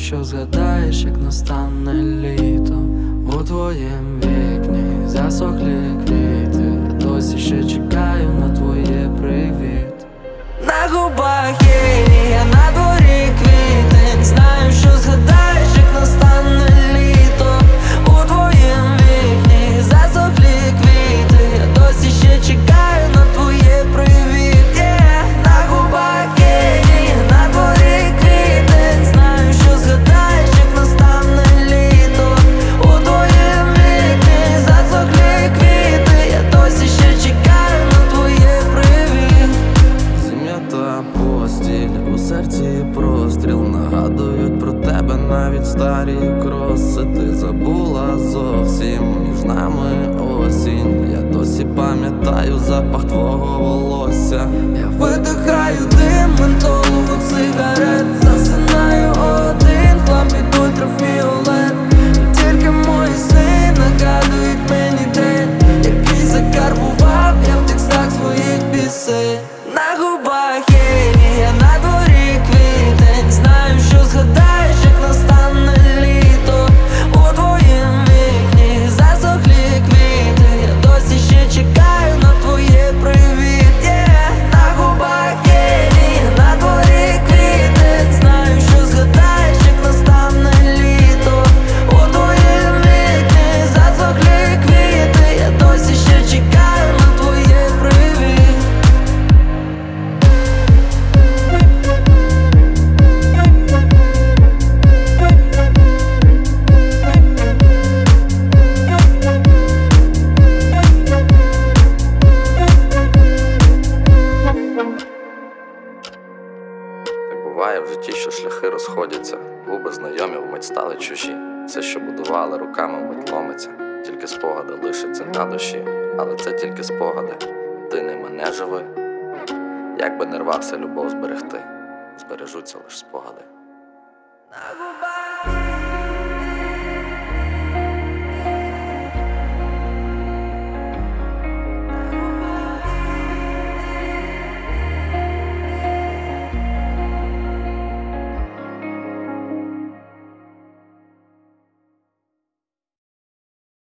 що згадаєш, як настане літо. У твоєм вікні засохлі квіти, я досі ще чекаю на твоє привіт. На губах є лінія, на дворі квітень. Знаю, що згадаєш, як настане літо. У твоєм вікні засохлі квіти, я досі ще чекаю на твоє привіт. На губах є лінія, на дворі квітень. Знаю, що згадаєш, як настане літо. У твоєм вікні засохлі квіти, я досі ще чекаю на твоє привіт. Зім'ята постіль, у серці простріл, нагадують про тебе навіть старі кроси. Ти забула зовсім, між нами осінь. Я досі пам'ятаю запах твого волосся. Я видихаю дим ментолу сигарет, засинаю один, хлам під ультрафіолет. І тільки мої сни нагадують мені день, який закарбував я в текстах своїх пісень. На губах є лінія, на дворі квітень. Знаю, що згадаєш, як настане літо. У твоєм вікні засохлі квіти, я досі ще чекаю на твоє привіт. На губах є лінія, на дворі квітень. Знаю, що згадаєш, як настане літо. У твоєм вікні засохлі квіти, я досі ще чекаю на твоє привіт. Так буває в житті, що шляхи розходяться, губи знайомі вмить стали чужі. Все, що будували руками, вмить ломиться. Тільки спогади лишаться на душі, але це тільки спогади. Ти ними не живи. Як би не рвався любов зберегти, збережуться лиш спогади. На губах